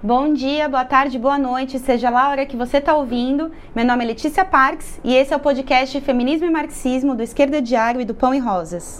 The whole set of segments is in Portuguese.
Bom dia, boa tarde, boa noite, seja lá a hora que você está ouvindo. Meu nome é Letícia Parks e esse é o podcast Feminismo e Marxismo do Esquerda Diário e do Pão e Rosas.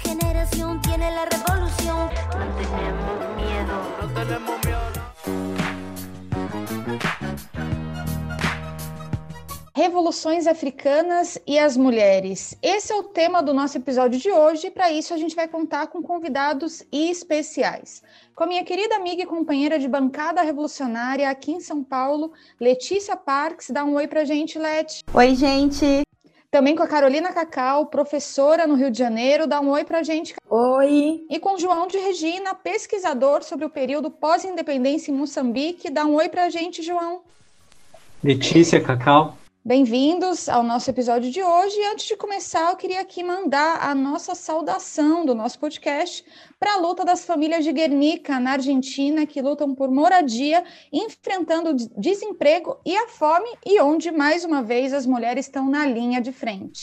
Revoluções africanas e as mulheres. Esse é o tema do nosso episódio de hoje e para isso a gente vai contar com convidados especiais. Com a minha querida amiga e companheira de bancada revolucionária aqui em São Paulo, Letícia Parks. Dá um oi pra gente, Leti. Oi, gente. Também com a Carolina Cacau, professora no Rio de Janeiro. Dá um oi pra gente. Oi. E com João de Regina, pesquisador sobre o período pós-independência em Moçambique. Dá um oi pra gente, João. Letícia, Cacau. Bem-vindos ao nosso episódio de hoje. E antes de começar, eu queria aqui mandar a nossa saudação do nosso podcast para a luta das famílias de Guernica, na Argentina, que lutam por moradia, enfrentando o desemprego e a fome, e onde, mais uma vez, as mulheres estão na linha de frente.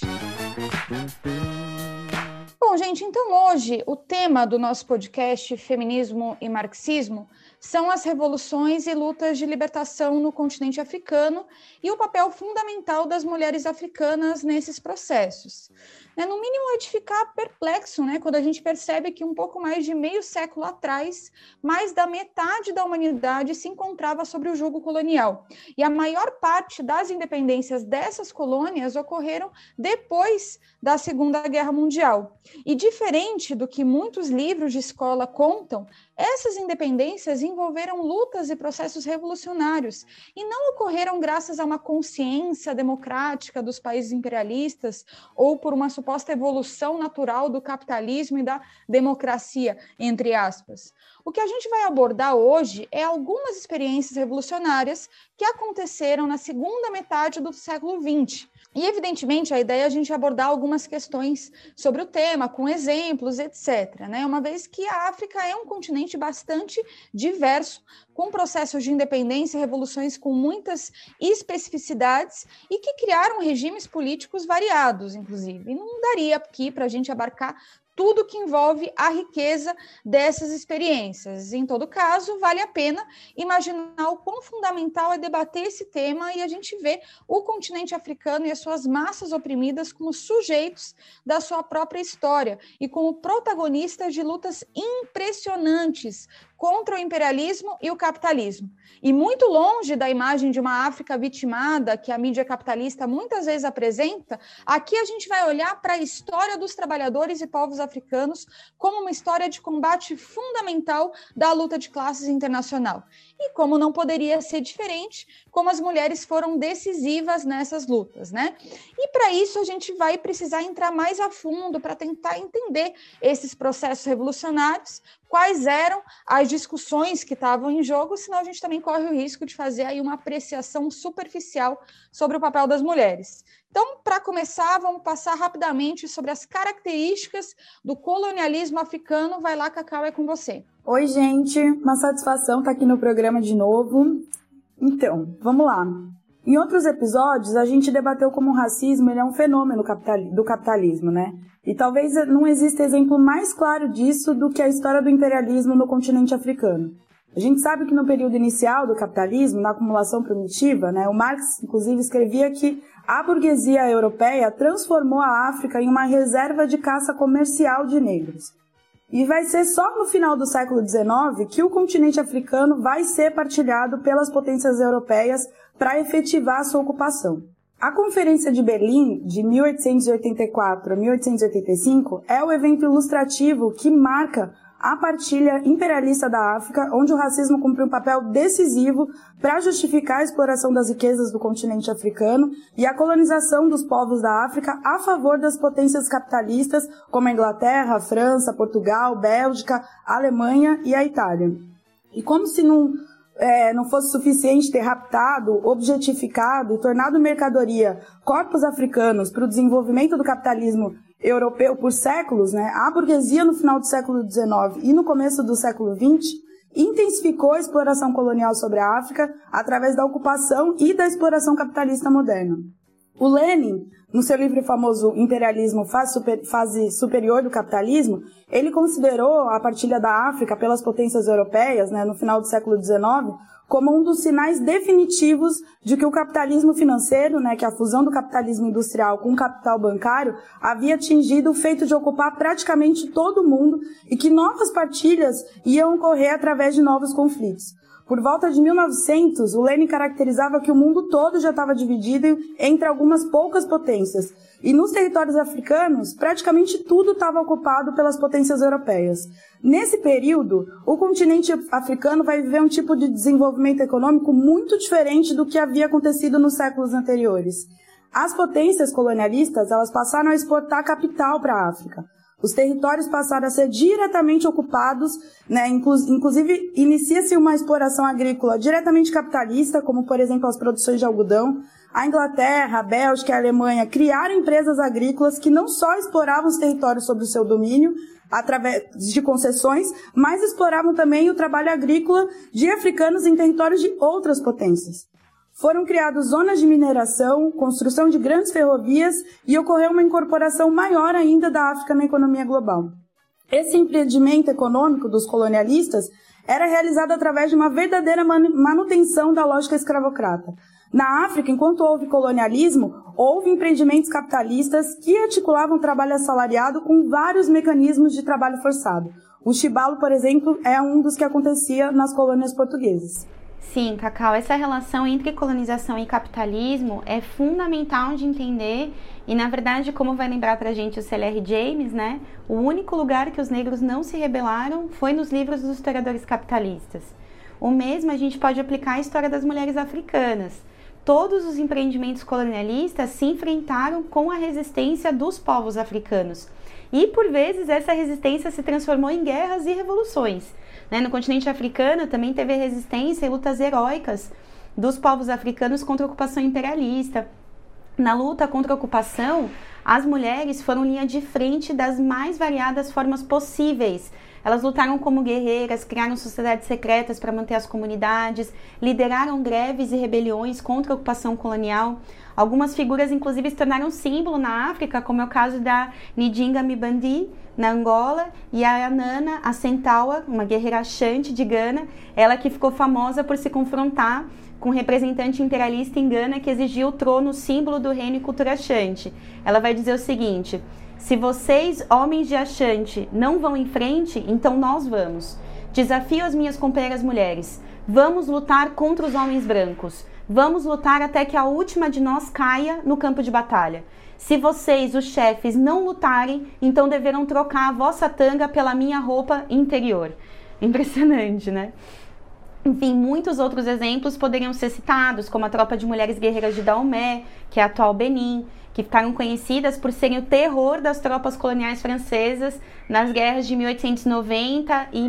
Bom, gente, então hoje o tema do nosso podcast, Feminismo e Marxismo, são as revoluções e lutas de libertação no continente africano e o papel fundamental das mulheres africanas nesses processos. No mínimo, é de ficar perplexo, quando a gente percebe que um pouco mais de meio século atrás, mais da metade da humanidade se encontrava sob o jugo colonial. E a maior parte das independências dessas colônias ocorreram depois da Segunda Guerra Mundial. E diferente do que muitos livros de escola contam, essas independências envolveram lutas e processos revolucionários e não ocorreram graças a uma consciência democrática dos países imperialistas ou por uma suposta evolução natural do capitalismo e da democracia, entre aspas. O que a gente vai abordar hoje é algumas experiências revolucionárias que aconteceram na segunda metade do século XX. E, evidentemente, a ideia é a gente abordar algumas questões sobre o tema, com exemplos, etc., uma vez que a África é um continente bastante diverso, com processos de independência e revoluções com muitas especificidades e que criaram regimes políticos variados, inclusive. E não daria aqui para a gente abarcar tudo que envolve a riqueza dessas experiências. Em todo caso, vale a pena imaginar o quão fundamental é debater esse tema e a gente vê o continente africano e as suas massas oprimidas como sujeitos da sua própria história e como protagonistas de lutas impressionantes contra o imperialismo e o capitalismo. E muito longe da imagem de uma África vitimada que a mídia capitalista muitas vezes apresenta, aqui a gente vai olhar para a história dos trabalhadores e povos africanos como uma história de combate fundamental da luta de classes internacional. E como não poderia ser diferente, como as mulheres foram decisivas nessas lutas, E para isso a gente vai precisar entrar mais a fundo para tentar entender esses processos revolucionários, quais eram as discussões que estavam em jogo, senão a gente também corre o risco de fazer aí uma apreciação superficial sobre o papel das mulheres. Então, para começar, vamos passar rapidamente sobre as características do colonialismo africano. Vai lá, Cacau, é com você. Oi, gente, uma satisfação estar aqui no programa de novo. Então, vamos lá. Em outros episódios, a gente debateu como o racismo ele é um fenômeno do capitalismo, E talvez não exista exemplo mais claro disso do que a história do imperialismo no continente africano. A gente sabe que no período inicial do capitalismo, na acumulação primitiva, o Marx, inclusive, escrevia que a burguesia europeia transformou a África em uma reserva de caça comercial de negros. E vai ser só no final do século XIX que o continente africano vai ser partilhado pelas potências europeias para efetivar a sua ocupação. A Conferência de Berlim, de 1884 a 1885, é o evento ilustrativo que marca a partilha imperialista da África, onde o racismo cumpre um papel decisivo para justificar a exploração das riquezas do continente africano e a colonização dos povos da África a favor das potências capitalistas como a Inglaterra, a França, Portugal, Bélgica, a Alemanha e a Itália. E como se não fosse suficiente ter raptado, objetificado e tornado mercadoria corpos africanos para o desenvolvimento do capitalismo europeu por séculos, a burguesia no final do século XIX e no começo do século XX intensificou a exploração colonial sobre a África através da ocupação e da exploração capitalista moderna. O Lenin, no seu livro famoso Imperialismo, Fase Superior do Capitalismo, ele considerou a partilha da África pelas potências europeias, no final do século XIX, como um dos sinais definitivos de que o capitalismo financeiro, né, que a fusão do capitalismo industrial com o capital bancário, havia atingido o feito de ocupar praticamente todo o mundo e que novas partilhas iam ocorrer através de novos conflitos. Por volta de 1900, o Lenin caracterizava que o mundo todo já estava dividido entre algumas poucas potências, e nos territórios africanos, praticamente tudo estava ocupado pelas potências europeias. Nesse período, o continente africano vai viver um tipo de desenvolvimento econômico muito diferente do que havia acontecido nos séculos anteriores. As potências colonialistas, elas passaram a exportar capital para a África. Os territórios passaram a ser diretamente ocupados, né? Inclusive inicia-se uma exploração agrícola diretamente capitalista, como por exemplo as produções de algodão. A Inglaterra, a Bélgica e a Alemanha criaram empresas agrícolas que não só exploravam os territórios sob o seu domínio, através de concessões, mas exploravam também o trabalho agrícola de africanos em territórios de outras potências. Foram criadas zonas de mineração, construção de grandes ferrovias e ocorreu uma incorporação maior ainda da África na economia global. Esse empreendimento econômico dos colonialistas era realizado através de uma verdadeira manutenção da lógica escravocrata. Na África, enquanto houve colonialismo, houve empreendimentos capitalistas que articulavam o trabalho assalariado com vários mecanismos de trabalho forçado. O chibalo, por exemplo, é um dos que acontecia nas colônias portuguesas. Sim, Cacau, essa relação entre colonização e capitalismo é fundamental de entender e, na verdade, como vai lembrar pra gente o C.L.R. James, né, o único lugar que os negros não se rebelaram foi nos livros dos historiadores capitalistas. O mesmo a gente pode aplicar à história das mulheres africanas. Todos os empreendimentos colonialistas se enfrentaram com a resistência dos povos africanos. E, por vezes, essa resistência se transformou em guerras e revoluções. No continente africano também teve resistência e lutas heróicas dos povos africanos contra a ocupação imperialista. Na luta contra a ocupação, as mulheres foram linha de frente das mais variadas formas possíveis. Elas lutaram como guerreiras, criaram sociedades secretas para manter as comunidades, lideraram greves e rebeliões contra a ocupação colonial. Algumas figuras, inclusive, se tornaram símbolo na África, como é o caso da Ndinga Mbandi, na Angola, e a Nana Assentawa, uma guerreira Ashanti de Gana, ela que ficou famosa por se confrontar com um representante imperialista em Gana que exigia o trono, símbolo do reino e cultura Ashanti. Ela vai dizer o seguinte: se vocês, homens de Ashanti, não vão em frente, então nós vamos. Desafio as minhas companheiras mulheres. Vamos lutar contra os homens brancos. Vamos lutar até que a última de nós caia no campo de batalha. Se vocês, os chefes, não lutarem, então deverão trocar a vossa tanga pela minha roupa interior. Impressionante, né? Enfim, muitos outros exemplos poderiam ser citados, como a tropa de mulheres guerreiras de Daomé, que é a atual Benin, que ficaram conhecidas por serem o terror das tropas coloniais francesas nas guerras de 1890 e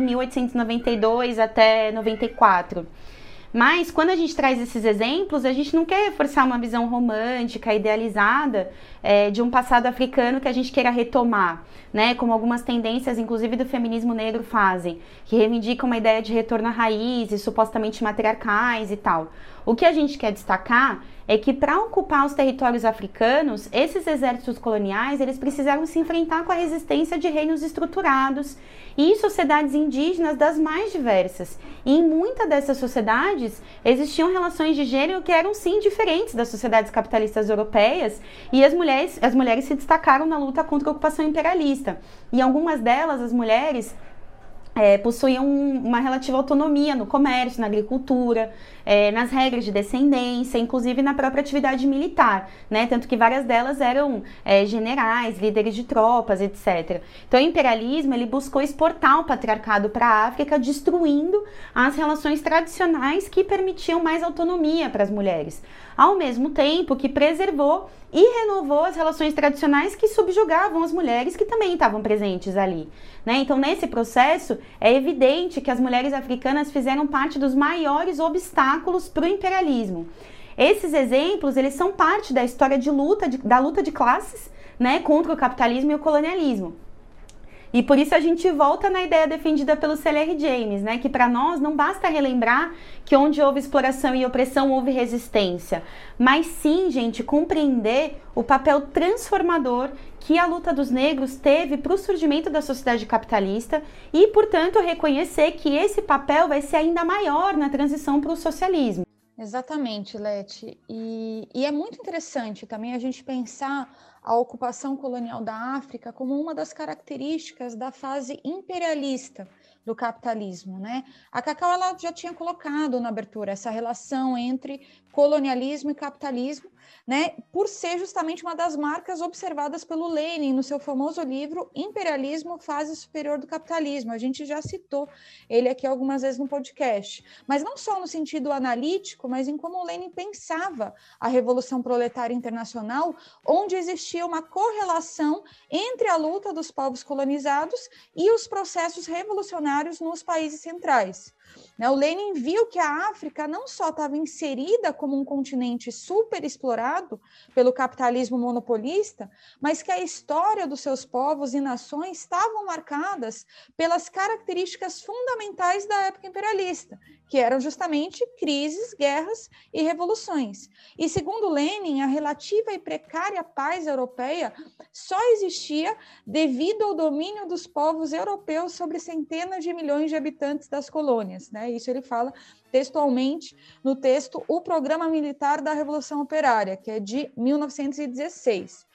1892 até 94. Mas, quando a gente traz esses exemplos, a gente não quer reforçar uma visão romântica, idealizada, de um passado africano que a gente queira retomar, né? Como algumas tendências, inclusive do feminismo negro, fazem, que reivindicam uma ideia de retorno a raízes, supostamente matriarcais e tal. O que a gente quer destacar é que, para ocupar os territórios africanos, esses exércitos coloniais, eles precisaram se enfrentar com a resistência de reinos estruturados e sociedades indígenas das mais diversas. E em muitas dessas sociedades existiam relações de gênero que eram sim diferentes das sociedades capitalistas europeias, e as mulheres se destacaram na luta contra a ocupação imperialista. E algumas delas, as mulheres, possuíam uma relativa autonomia no comércio, na agricultura, nas regras de descendência, inclusive na própria atividade militar, né? Tanto que várias delas eram generais, líderes de tropas, etc. Então o imperialismo, ele buscou exportar o patriarcado para a África, destruindo as relações tradicionais que permitiam mais autonomia para as mulheres, ao mesmo tempo que preservou e renovou as relações tradicionais que subjugavam as mulheres que também estavam presentes ali, né? Então, nesse processo, é evidente que as mulheres africanas fizeram parte dos maiores obstáculos para o imperialismo. Esses exemplos, eles são parte da história da luta de classes, né, contra o capitalismo e o colonialismo. E por isso a gente volta na ideia defendida pelo C.L.R. James, né? Que para nós não basta relembrar que onde houve exploração e opressão houve resistência, mas sim, gente, compreender o papel transformador que a luta dos negros teve para o surgimento da sociedade capitalista e, portanto, reconhecer que esse papel vai ser ainda maior na transição para o socialismo. Exatamente, Leti. E é muito interessante também a gente pensar a ocupação colonial da África como uma das características da fase imperialista do capitalismo, né? A Cacau, ela já tinha colocado na abertura essa relação entre colonialismo e capitalismo, né? Por ser justamente uma das marcas observadas pelo Lenin no seu famoso livro Imperialismo, Fase Superior do Capitalismo. A gente já citou ele aqui algumas vezes no podcast, mas não só no sentido analítico, mas em como o Lenin pensava a Revolução Proletária Internacional, onde existia uma correlação entre a luta dos povos colonizados e os processos revolucionários nos países centrais. O Lenin viu que a África não só estava inserida como um continente super explorado pelo capitalismo monopolista, mas que a história dos seus povos e nações estavam marcadas pelas características fundamentais da época imperialista, que eram justamente crises, guerras e revoluções. E, segundo Lenin, a relativa e precária paz europeia só existia devido ao domínio dos povos europeus sobre centenas de milhões de habitantes das colônias, né? Isso ele fala textualmente no texto O Programa Militar da Revolução Operária, que é de 1916.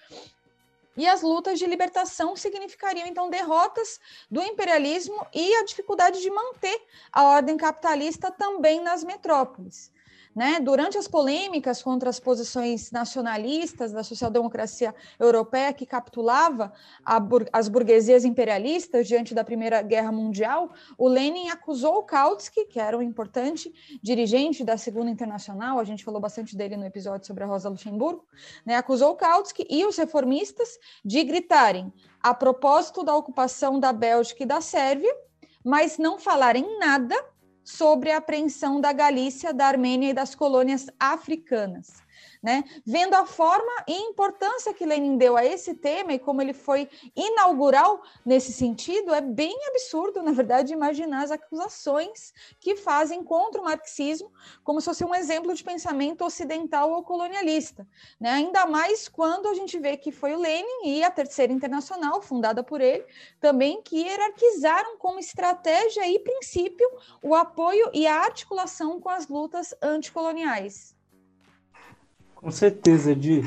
E as lutas de libertação significariam, então, derrotas do imperialismo e a dificuldade de manter a ordem capitalista também nas metrópoles. Né? Durante as polêmicas contra as posições nacionalistas da social-democracia europeia, que capitulava as burguesias imperialistas diante da Primeira Guerra Mundial, o Lenin acusou o Kautsky, que era um importante dirigente da Segunda Internacional, a gente falou bastante dele no episódio sobre a Rosa Luxemburgo, né? Acusou o Kautsky e os reformistas de gritarem a propósito da ocupação da Bélgica e da Sérvia, mas não falarem nada sobre a apreensão da Galícia, da Armênia e das colônias africanas. Né? Vendo a forma e importância que Lenin deu a esse tema e como ele foi inaugural nesse sentido, é bem absurdo, na verdade, imaginar as acusações que fazem contra o marxismo como se fosse um exemplo de pensamento ocidental ou colonialista. Né? Ainda mais quando a gente vê que foi o Lenin e a Terceira Internacional, fundada por ele, também que hierarquizaram como estratégia e princípio o apoio e a articulação com as lutas anticoloniais. Com certeza, Di.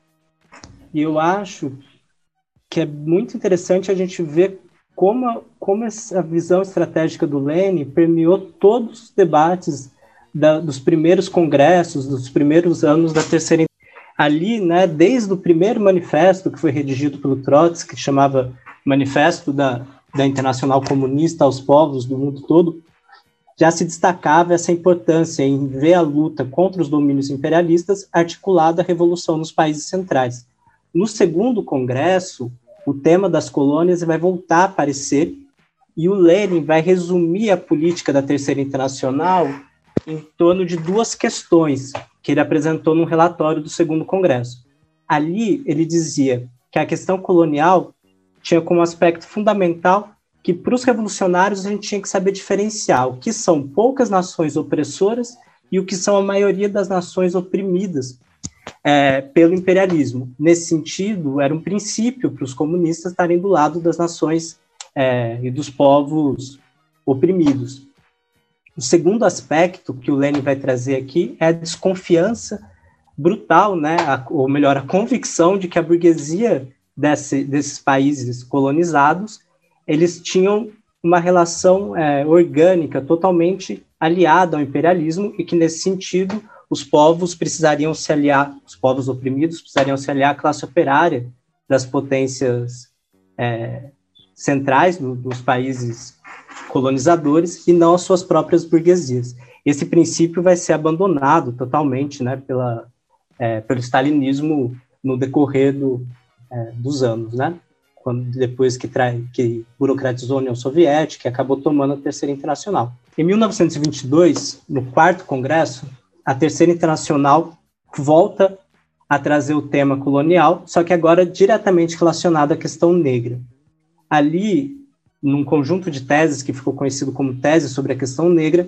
E eu acho que é muito interessante a gente ver como essa visão estratégica do Lenin permeou todos os debates dos primeiros congressos, dos primeiros anos da Terceira. Ali, né, desde o primeiro manifesto que foi redigido pelo Trotsky, que chamava Manifesto da Internacional Comunista aos Povos do Mundo Todo, já se destacava essa importância em ver a luta contra os domínios imperialistas articulada à revolução nos países centrais. No segundo congresso, o tema das colônias vai voltar a aparecer e o Lenin vai resumir a política da Terceira Internacional em torno de duas questões que ele apresentou no relatório do segundo congresso. Ali, ele dizia que a questão colonial tinha como aspecto fundamental que para os revolucionários a gente tinha que saber diferenciar o que são poucas nações opressoras e o que são a maioria das nações oprimidas pelo imperialismo. Nesse sentido, era um princípio para os comunistas estarem do lado das nações e dos povos oprimidos. O segundo aspecto que o Lenin vai trazer aqui é a desconfiança brutal, né? Ou melhor, a convicção de que a burguesia desses países colonizados eles tinham uma relação orgânica, totalmente aliada ao imperialismo, e que, nesse sentido, os povos precisariam se aliar, os povos oprimidos precisariam se aliar à classe operária das potências centrais dos países colonizadores e não às suas próprias burguesias. Esse princípio vai ser abandonado totalmente, né, pelo stalinismo no decorrer dos anos, né? Depois que burocratizou a União Soviética e acabou tomando a Terceira Internacional. Em 1922, no quarto congresso, a Terceira Internacional volta a trazer o tema colonial, só que agora diretamente relacionado à questão negra. Ali, num conjunto de teses que ficou conhecido como tese sobre a questão negra,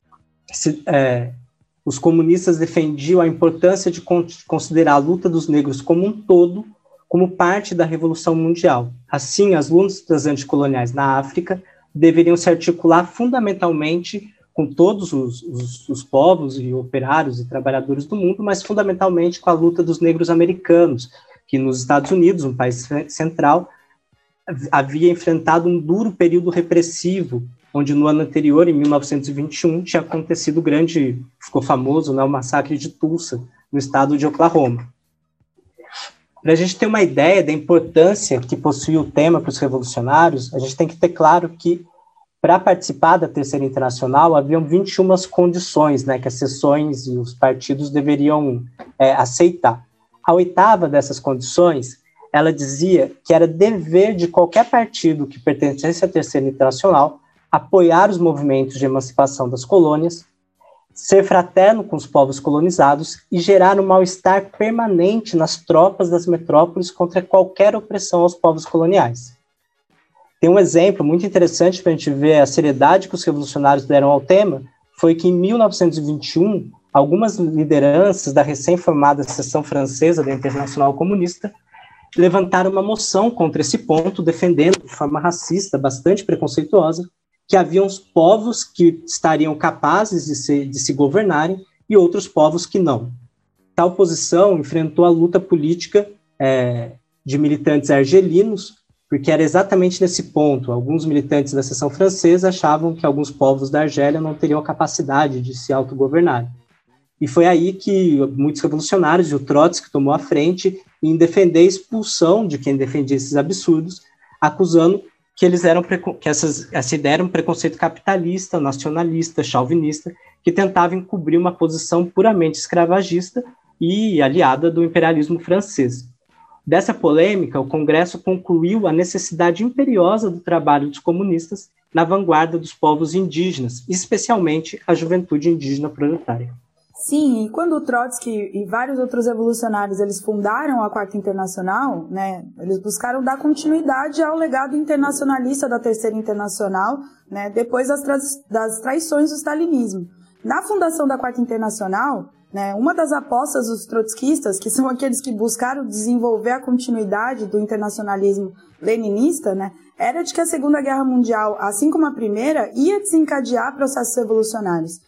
os comunistas defendiam a importância de considerar a luta dos negros como um todo, como parte da Revolução Mundial. Assim, as lutas anticoloniais na África deveriam se articular fundamentalmente com todos os povos e operários e trabalhadores do mundo, mas fundamentalmente com a luta dos negros americanos, que nos Estados Unidos, um país central, havia enfrentado um duro período repressivo, onde no ano anterior, em 1921, tinha acontecido o grande, ficou famoso, né, o massacre de Tulsa, no estado de Oklahoma. Para a gente ter uma ideia da importância que possui o tema para os revolucionários, a gente tem que ter claro que, para participar da Terceira Internacional, haviam 21 condições, né, que as seções e os partidos deveriam aceitar. A oitava dessas condições, ela dizia que era dever de qualquer partido que pertencesse à Terceira Internacional apoiar os movimentos de emancipação das colônias, ser fraterno com os povos colonizados e gerar um mal-estar permanente nas tropas das metrópoles contra qualquer opressão aos povos coloniais. Tem um exemplo muito interessante para a gente ver a seriedade que os revolucionários deram ao tema, foi que em 1921, algumas lideranças da recém-formada seção francesa da Internacional Comunista levantaram uma moção contra esse ponto, defendendo de forma racista, bastante preconceituosa, que haviam os povos que estariam capazes de se governarem e outros povos que não. Tal posição enfrentou a luta política de militantes argelinos, porque era exatamente nesse ponto. Alguns militantes da seção francesa achavam que alguns povos da Argélia não teriam a capacidade de se autogovernar. E foi aí que muitos revolucionários, e o Trotsky tomou a frente em defender a expulsão de quem defendia esses absurdos, acusando que essa ideia era um preconceito capitalista, nacionalista, chauvinista, que tentava encobrir uma posição puramente escravagista e aliada do imperialismo francês. Dessa polêmica, o Congresso concluiu a necessidade imperiosa do trabalho dos comunistas na vanguarda dos povos indígenas, especialmente a juventude indígena proletária. Sim, e quando o Trotsky e vários outros revolucionários eles fundaram a Quarta Internacional, né, eles buscaram dar continuidade ao legado internacionalista da Terceira Internacional, né, depois das traições do stalinismo. Na fundação da Quarta Internacional, né, uma das apostas dos trotskistas, que são aqueles que buscaram desenvolver a continuidade do internacionalismo leninista, né, era de que a Segunda Guerra Mundial, assim como a Primeira, ia desencadear processos revolucionários.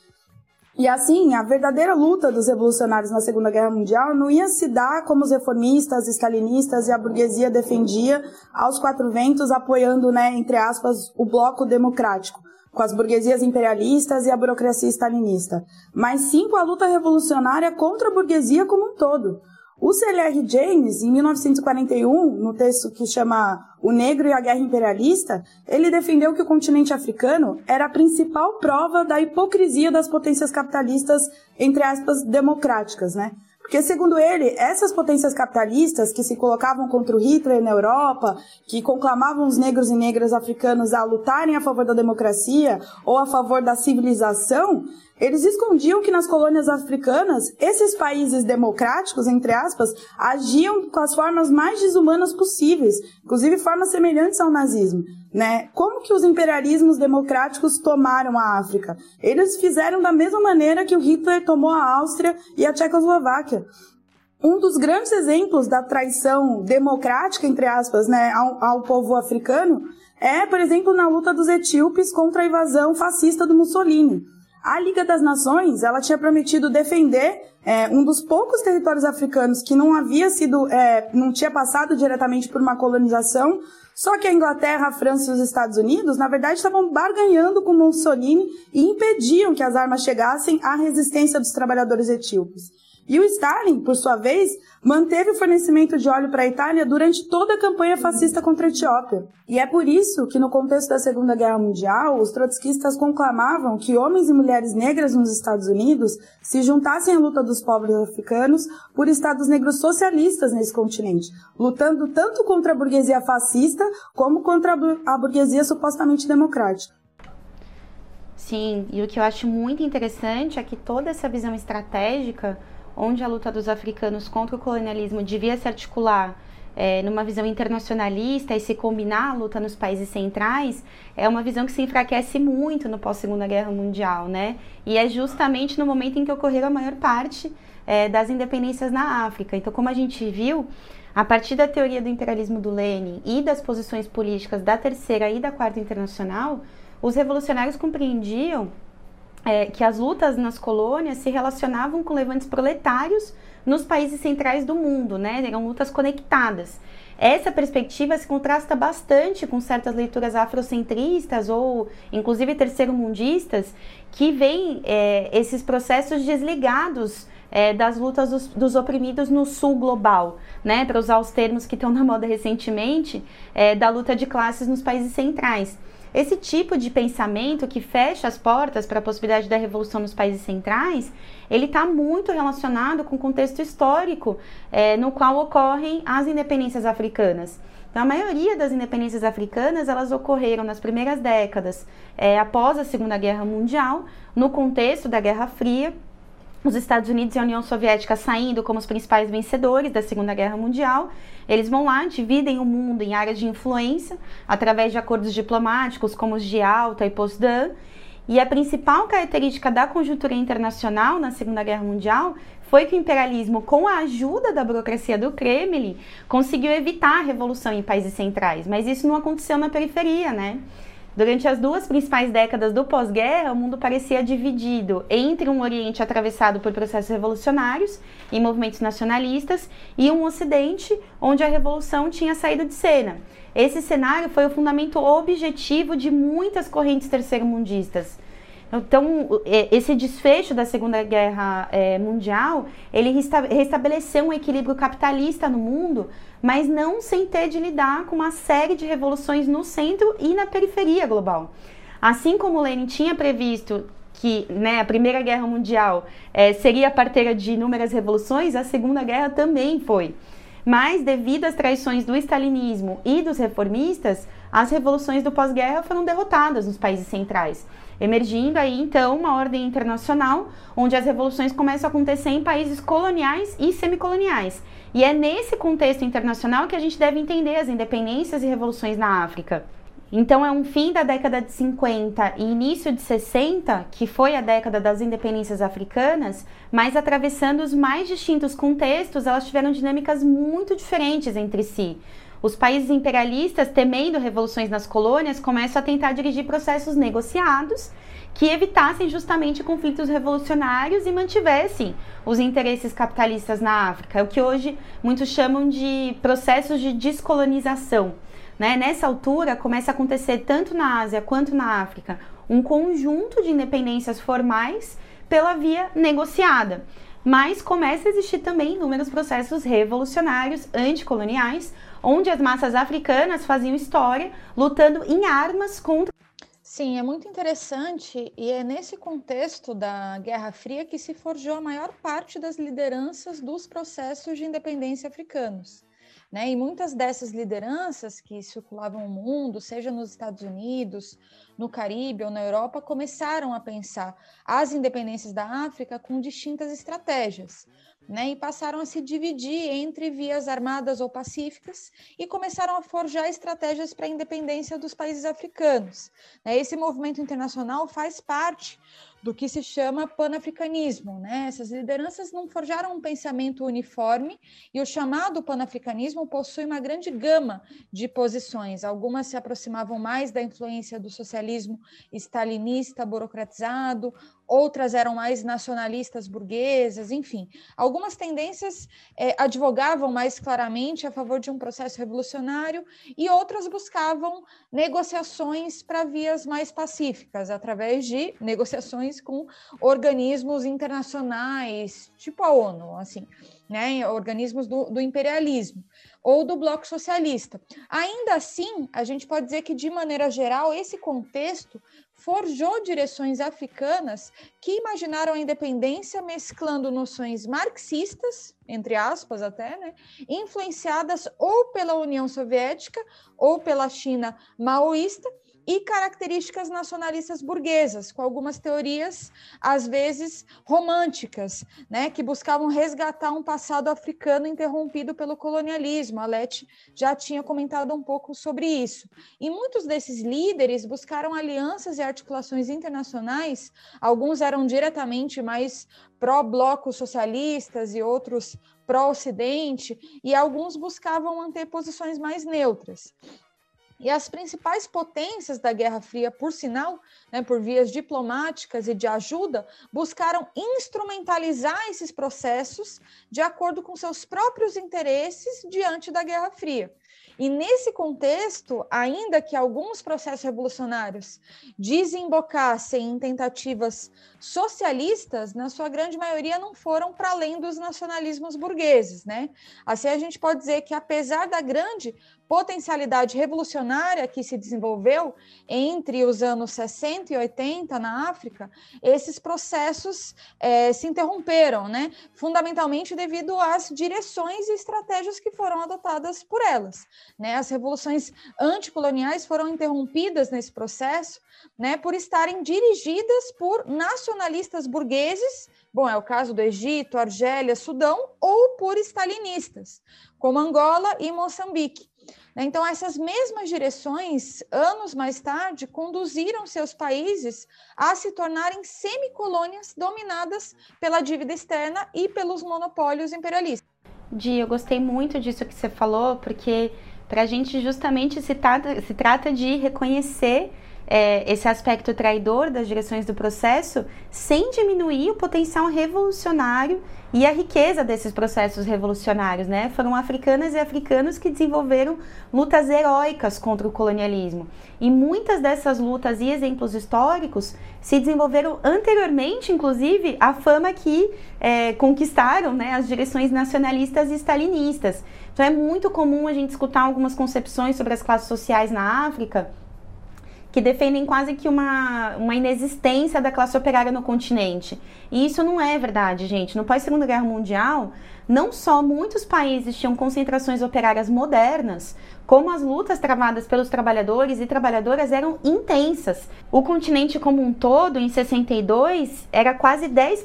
E assim, a verdadeira luta dos revolucionários na Segunda Guerra Mundial não ia se dar como os reformistas, stalinistas e a burguesia defendia aos quatro ventos, apoiando, né, entre aspas, o bloco democrático, com as burguesias imperialistas e a burocracia stalinista, mas sim com a luta revolucionária contra a burguesia como um todo. O C.L.R. James, em 1941, no texto que chama O Negro e a Guerra Imperialista, ele defendeu que o continente africano era a principal prova da hipocrisia das potências capitalistas, entre aspas, democráticas, né? Porque, segundo ele, essas potências capitalistas que se colocavam contra o Hitler na Europa, que conclamavam os negros e negras africanos a lutarem a favor da democracia ou a favor da civilização, eles escondiam que nas colônias africanas, esses países democráticos, entre aspas, agiam com as formas mais desumanas possíveis, inclusive formas semelhantes ao nazismo, né? Como que os imperialismos democráticos tomaram a África? Eles fizeram da mesma maneira que o Hitler tomou a Áustria e a Tchecoslováquia. Um dos grandes exemplos da traição democrática, entre aspas, né, ao povo africano é, por exemplo, na luta dos etíopes contra a invasão fascista do Mussolini. A Liga das Nações, ela tinha prometido defender um dos poucos territórios africanos que não tinha passado diretamente por uma colonização, só que a Inglaterra, a França e os Estados Unidos, na verdade, estavam barganhando com Mussolini e impediam que as armas chegassem à resistência dos trabalhadores etíopes. E o Stalin, por sua vez, manteve o fornecimento de óleo para a Itália durante toda a campanha fascista contra a Etiópia. E é por isso que, no contexto da Segunda Guerra Mundial, os trotskistas conclamavam que homens e mulheres negras nos Estados Unidos se juntassem à luta dos povos africanos por estados negros socialistas nesse continente, lutando tanto contra a burguesia fascista como contra a burguesia supostamente democrática. Sim, e o que eu acho muito interessante é que toda essa visão estratégica, onde a luta dos africanos contra o colonialismo devia se articular numa visão internacionalista e se combinar a luta nos países centrais, é uma visão que se enfraquece muito no pós-Segunda Guerra Mundial, né? E é justamente no momento em que ocorreu a maior parte das independências na África. Então, como a gente viu, a partir da teoria do imperialismo do Lenin e das posições políticas da Terceira e da Quarta Internacional, os revolucionários compreendiam que as lutas nas colônias se relacionavam com levantes proletários nos países centrais do mundo, né? Eram lutas conectadas. Essa perspectiva se contrasta bastante com certas leituras afrocentristas ou, inclusive, terceiro-mundistas, que veem esses processos desligados das lutas dos oprimidos no sul global, né? Para usar os termos que estão na moda recentemente, da luta de classes nos países centrais. Esse tipo de pensamento que fecha as portas para a possibilidade da revolução nos países centrais, ele está muito relacionado com o contexto histórico no qual ocorrem as independências africanas. Então, a maioria das independências africanas, elas ocorreram nas primeiras décadas após a Segunda Guerra Mundial, no contexto da Guerra Fria, os Estados Unidos e a União Soviética saindo como os principais vencedores da Segunda Guerra Mundial. Eles vão lá, dividem o mundo em áreas de influência, através de acordos diplomáticos como os de Yalta e Potsdam. E a principal característica da conjuntura internacional na Segunda Guerra Mundial foi que o imperialismo, com a ajuda da burocracia do Kremlin, conseguiu evitar a revolução em países centrais. Mas isso não aconteceu na periferia, né? Durante as duas principais décadas do pós-guerra, o mundo parecia dividido entre um Oriente atravessado por processos revolucionários e movimentos nacionalistas e um Ocidente onde a revolução tinha saído de cena. Esse cenário foi o fundamento objetivo de muitas correntes terceiro-mundistas. Então, esse desfecho da Segunda Guerra Mundial, ele restabeleceu um equilíbrio capitalista no mundo, mas não sem ter de lidar com uma série de revoluções no centro e na periferia global. Assim como Lenin tinha previsto que a Primeira Guerra Mundial seria a parteira de inúmeras revoluções, a Segunda Guerra também foi. Mas, devido às traições do stalinismo e dos reformistas, as revoluções do pós-guerra foram derrotadas nos países centrais, emergindo aí, então, uma ordem internacional onde as revoluções começam a acontecer em países coloniais e semicoloniais. E é nesse contexto internacional que a gente deve entender as independências e revoluções na África. Então, é um fim da década de 50 e início de 60, que foi a década das independências africanas, mas atravessando os mais distintos contextos, elas tiveram dinâmicas muito diferentes entre si. Os países imperialistas, temendo revoluções nas colônias, começam a tentar dirigir processos negociados que evitassem justamente conflitos revolucionários e mantivessem os interesses capitalistas na África, é o que hoje muitos chamam de processos de descolonização. Nessa altura, começa a acontecer tanto na Ásia quanto na África um conjunto de independências formais pela via negociada. Mas começa a existir também inúmeros processos revolucionários anticoloniais, onde as massas africanas faziam história lutando em armas contra... Sim, é muito interessante e é nesse contexto da Guerra Fria que se forjou a maior parte das lideranças dos processos de independência africanos. E muitas dessas lideranças que circulavam o mundo, seja nos Estados Unidos, no Caribe ou na Europa, começaram a pensar as independências da África com distintas estratégias, e passaram a se dividir entre vias armadas ou pacíficas e começaram a forjar estratégias para a independência dos países africanos. Esse movimento internacional faz parte do que se chama panafricanismo. Essas lideranças não forjaram um pensamento uniforme e o chamado panafricanismo possui uma grande gama de posições. Algumas se aproximavam mais da influência do socialismo stalinista burocratizado, outras eram mais nacionalistas burguesas, enfim. Algumas tendências advogavam mais claramente a favor de um processo revolucionário e outras buscavam negociações para vias mais pacíficas, através de negociações com organismos internacionais, tipo a ONU, assim, organismos do imperialismo ou do bloco socialista. Ainda assim, a gente pode dizer que, de maneira geral, esse contexto forjou direções africanas que imaginaram a independência mesclando noções marxistas, entre aspas até, influenciadas ou pela União Soviética ou pela China maoísta, e características nacionalistas burguesas, com algumas teorias, às vezes, românticas, né, que buscavam resgatar um passado africano interrompido pelo colonialismo. A Leti já tinha comentado um pouco sobre isso. E muitos desses líderes buscaram alianças e articulações internacionais, alguns eram diretamente mais pró-blocos socialistas e outros pró-Ocidente, e alguns buscavam manter posições mais neutras. E as principais potências da Guerra Fria, por sinal, né, por vias diplomáticas e de ajuda, buscaram instrumentalizar esses processos de acordo com seus próprios interesses diante da Guerra Fria. E nesse contexto, ainda que alguns processos revolucionários desembocassem em tentativas socialistas, na sua grande maioria não foram para além dos nacionalismos burgueses, né? Assim, a gente pode dizer que, apesar da grande potencialidade revolucionária que se desenvolveu entre os anos 60 e 80 na África, esses processos se interromperam, né? Fundamentalmente devido às direções e estratégias que foram adotadas por elas, né? As revoluções anticoloniais foram interrompidas nesse processo, né, por estarem dirigidas por nacionalistas burgueses, bom, é o caso do Egito, Argélia, Sudão, ou por stalinistas, como Angola e Moçambique. Então, essas mesmas direções, anos mais tarde, conduziram seus países a se tornarem semicolônias dominadas pela dívida externa e pelos monopólios imperialistas. Di, eu gostei muito disso que você falou, porque para a gente justamente se trata de reconhecer esse aspecto traidor das direções do processo sem diminuir o potencial revolucionário e a riqueza desses processos revolucionários, né? Foram africanas e africanos que desenvolveram lutas heróicas contra o colonialismo. E muitas dessas lutas e exemplos históricos se desenvolveram anteriormente, inclusive, à fama que conquistaram, né, as direções nacionalistas e stalinistas. Então é muito comum a gente escutar algumas concepções sobre as classes sociais na África que defendem quase que uma inexistência da classe operária no continente. E isso não é verdade, gente. No pós-Segunda Guerra Mundial, não só muitos países tinham concentrações operárias modernas, como as lutas travadas pelos trabalhadores e trabalhadoras eram intensas. O continente como um todo, em 62, era quase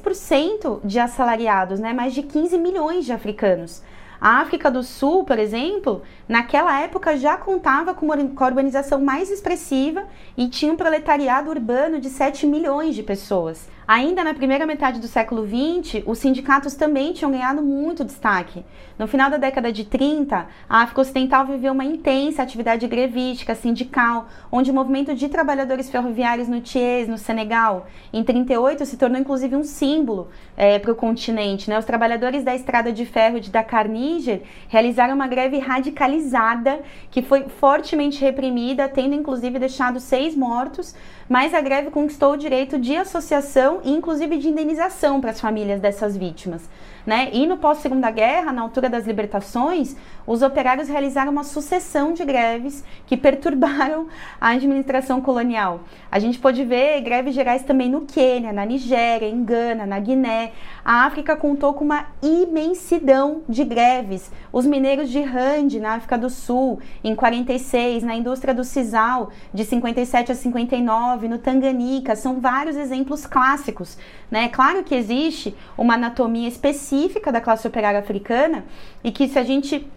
10% de assalariados, né? Mais de 15 milhões de africanos. A África do Sul, por exemplo, naquela época já contava com a urbanização mais expressiva e tinha um proletariado urbano de 7 milhões de pessoas. Ainda na primeira metade do século XX, os sindicatos também tinham ganhado muito destaque. No final da década de 30, a África Ocidental viveu uma intensa atividade grevística, sindical, onde o movimento de trabalhadores ferroviários no Thiès, no Senegal, em 38, se tornou inclusive um símbolo para o continente, né? Os trabalhadores da estrada de ferro de Dakar, Níger, realizaram uma greve radicalizada que foi fortemente reprimida, tendo inclusive deixado 6 mortos, mas a greve conquistou o direito de associação e inclusive de indenização para as famílias dessas vítimas, né? E no pós-Segunda Guerra, na altura das libertações, os operários realizaram uma sucessão de greves que perturbaram a administração colonial. A gente pôde ver greves gerais também no Quênia, na Nigéria, em Gana, na Guiné. A África contou com uma imensidão de greves. Os mineiros de Rand, na África do Sul, em 46, na indústria do sisal, de 57 a 59, no Tanganica, são vários exemplos clássicos, né? Claro que existe uma anatomia específica da classe operária africana e que se a gente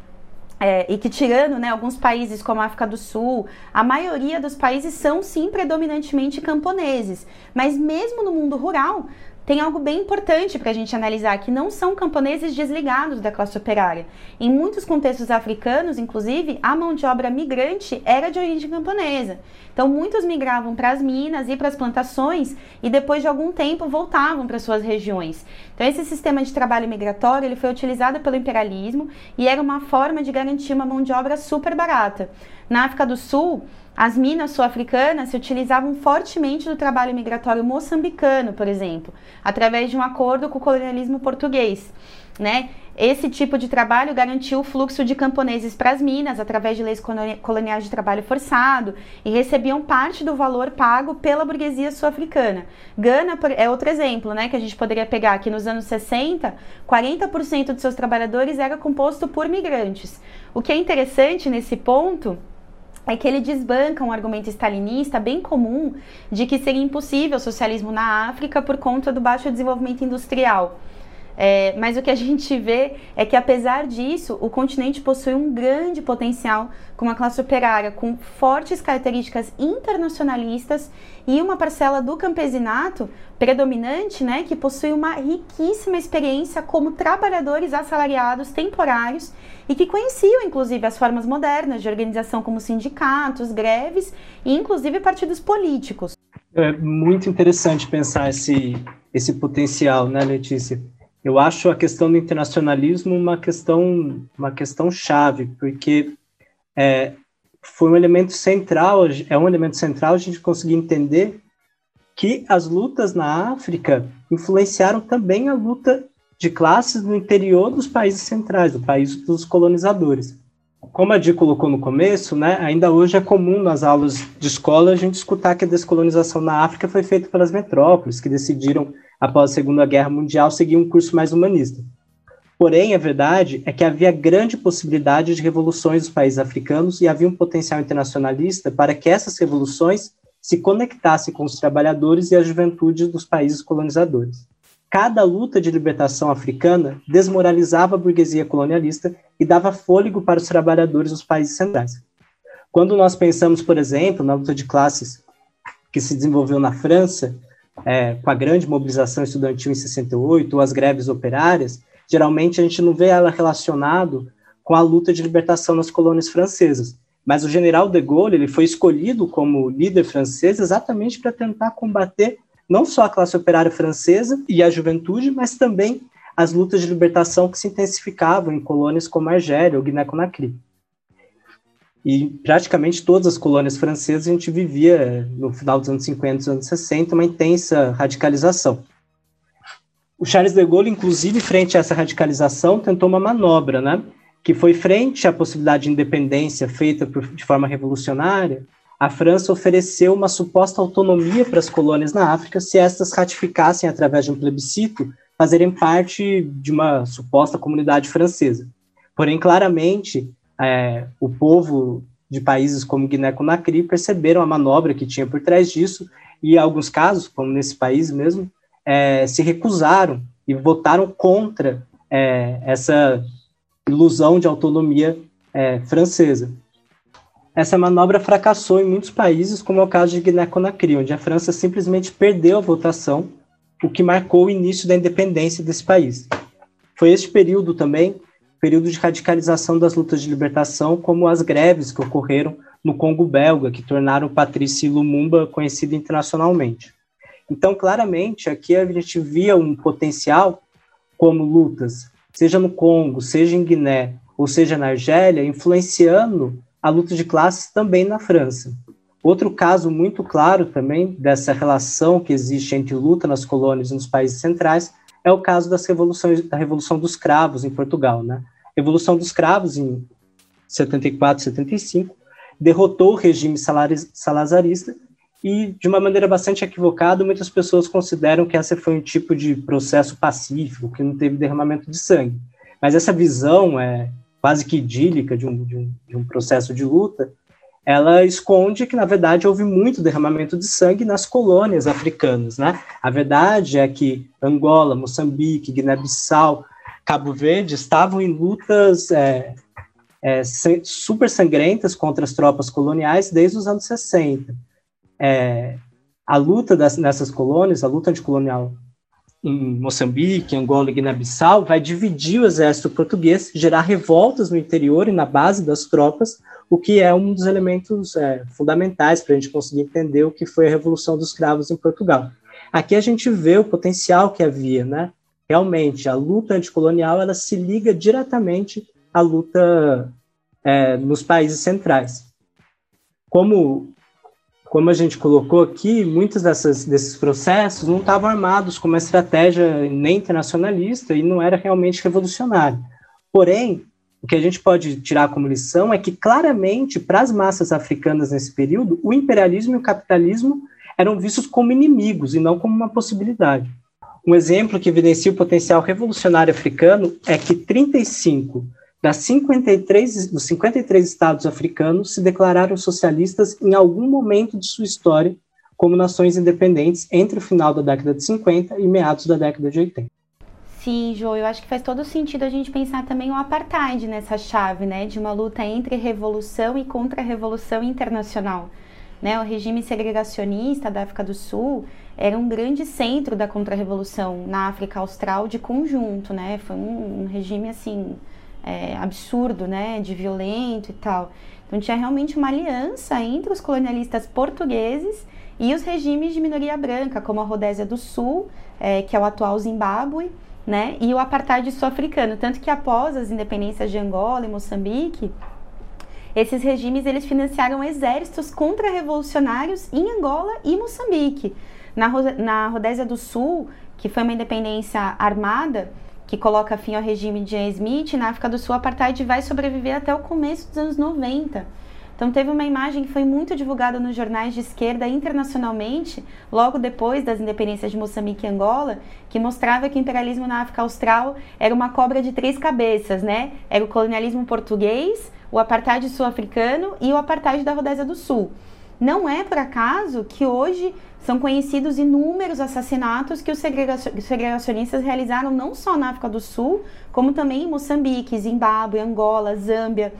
e que tirando, né, alguns países como a África do Sul, a maioria dos países são sim predominantemente camponeses, mas mesmo no mundo rural tem algo bem importante para a gente analisar, que não são camponeses desligados da classe operária. Em muitos contextos africanos, inclusive, a mão de obra migrante era de origem camponesa. Então, muitos migravam para as minas e para as plantações e depois de algum tempo voltavam para suas regiões. Então, esse sistema de trabalho migratório ele foi utilizado pelo imperialismo e era uma forma de garantir uma mão de obra super barata. Na África do Sul, as minas sul-africanas se utilizavam fortemente do trabalho migratório moçambicano, por exemplo, através de um acordo com o colonialismo português, né? Esse tipo de trabalho garantiu o fluxo de camponeses para as minas através de leis coloniais de trabalho forçado e recebiam parte do valor pago pela burguesia sul-africana. Gana é outro exemplo, né, que a gente poderia pegar, que nos anos 60, 40% de seus trabalhadores era composto por migrantes. O que é interessante nesse ponto é que ele desbanca um argumento stalinista bem comum de que seria impossível o socialismo na África por conta do baixo desenvolvimento industrial. Mas o que a gente vê é que, apesar disso, o continente possui um grande potencial com uma classe operária com fortes características internacionalistas e uma parcela do campesinato predominante, né, que possui uma riquíssima experiência como trabalhadores assalariados temporários e que conheciam, inclusive, as formas modernas de organização como sindicatos, greves e, inclusive, partidos políticos. É muito interessante pensar esse potencial, né, Letícia? Eu acho a questão do internacionalismo uma questão chave, porque foi um elemento central, é um elemento central a gente conseguir entender que as lutas na África influenciaram também a luta de classes no interior dos países centrais, do país dos colonizadores. Como a Di colocou no começo, né, ainda hoje é comum nas aulas de escola a gente escutar que a descolonização na África foi feita pelas metrópoles, que decidiram, após a Segunda Guerra Mundial, seguir um curso mais humanista. Porém, a verdade é que havia grande possibilidade de revoluções dos países africanos e havia um potencial internacionalista para que essas revoluções se conectassem com os trabalhadores e a juventude dos países colonizadores. Cada luta de libertação africana desmoralizava a burguesia colonialista e dava fôlego para os trabalhadores dos países centrais. Quando nós pensamos, por exemplo, na luta de classes que se desenvolveu na França, com a grande mobilização estudantil em 68, ou as greves operárias, geralmente a gente não vê ela relacionado com a luta de libertação nas colônias francesas. Mas o general de Gaulle ele foi escolhido como líder francês exatamente para tentar combater não só a classe operária francesa e a juventude, mas também as lutas de libertação que se intensificavam em colônias como Argélia ou Guiné-Conakry. E praticamente todas as colônias francesas a gente vivia, no final dos anos 50 e dos anos 60, uma intensa radicalização. O Charles de Gaulle, inclusive, frente a essa radicalização, tentou uma manobra, né? Que foi frente à possibilidade de independência feita de forma revolucionária, a França ofereceu uma suposta autonomia para as colônias na África se estas ratificassem, através de um plebiscito, fazerem parte de uma suposta comunidade francesa. Porém, claramente, o povo de países como Guiné-Conakry perceberam a manobra que tinha por trás disso e, em alguns casos, como nesse país mesmo, se recusaram e votaram contra essa ilusão de autonomia francesa. Essa manobra fracassou em muitos países, como é o caso de Guiné-Conakry, onde a França simplesmente perdeu a votação, o que marcou o início da independência desse país. Foi este período também, período de radicalização das lutas de libertação, como as greves que ocorreram no Congo belga, que tornaram Patrice Lumumba conhecido internacionalmente. Então, claramente, aqui a gente via um potencial como lutas, seja no Congo, seja em Guiné, ou seja na Argélia, influenciando a luta de classes também na França. Outro caso muito claro também dessa relação que existe entre luta nas colônias e nos países centrais é o caso da Revolução dos Cravos em Portugal, né? A Revolução dos Cravos, em 74, 75, derrotou o regime salazarista e, de uma maneira bastante equivocada, muitas pessoas consideram que esse foi um tipo de processo pacífico, que não teve derramamento de sangue. Mas essa visão quase que idílica de um processo de luta, ela esconde que, na verdade, houve muito derramamento de sangue nas colônias africanas, né? A verdade é que Angola, Moçambique, Guiné-Bissau, Cabo Verde estavam em lutas super sangrentas contra as tropas coloniais desde os anos 60. A luta nessas colônias, a luta anticolonial em Moçambique, Angola e Guiné-Bissau, vai dividir o exército português, gerar revoltas no interior e na base das tropas, o que é um dos elementos fundamentais para a gente conseguir entender o que foi a Revolução dos Cravos em Portugal. Aqui a gente vê o potencial que havia, né? Realmente, a luta anticolonial ela se liga diretamente à luta nos países centrais. Como a gente colocou aqui, muitos desses processos não estavam armados com uma estratégia nem internacionalista e não era realmente revolucionário. Porém, o que a gente pode tirar como lição é que, claramente, para as massas africanas nesse período, o imperialismo e o capitalismo eram vistos como inimigos e não como uma possibilidade. Um exemplo que evidencia o potencial revolucionário africano é que 35 dos 53 estados africanos se declararam socialistas em algum momento de sua história como nações independentes entre o final da década de 50 e meados da década de 80. Sim, Jo, eu acho que faz todo sentido a gente pensar também o apartheid nessa chave, né, de uma luta entre revolução e contra-revolução internacional. Né, o regime segregacionista da África do Sul era um grande centro da contra-revolução na África Austral de conjunto, né? Foi um regime assim absurdo, né, de violento e tal. Então tinha realmente uma aliança entre os colonialistas portugueses e os regimes de minoria branca, como a Rodésia do Sul, que é o atual Zimbábue, né, e o apartheid sul-africano, tanto que após as independências de Angola e Moçambique, esses regimes eles financiaram exércitos contra-revolucionários em Angola e Moçambique. Na Rodésia do Sul, que foi uma independência armada, que coloca fim ao regime de Ian Smith, na África do Sul, o apartheid vai sobreviver até o começo dos anos 90. Então teve uma imagem que foi muito divulgada nos jornais de esquerda internacionalmente, logo depois das independências de Moçambique e Angola, que mostrava que o imperialismo na África Austral era uma cobra de 3 cabeças, né? Era o colonialismo português, o apartheid sul-africano e o apartheid da Rodésia do Sul. Não é por acaso que hoje são conhecidos inúmeros assassinatos que os segregacionistas realizaram não só na África do Sul, como também em Moçambique, Zimbábue, Angola, Zâmbia.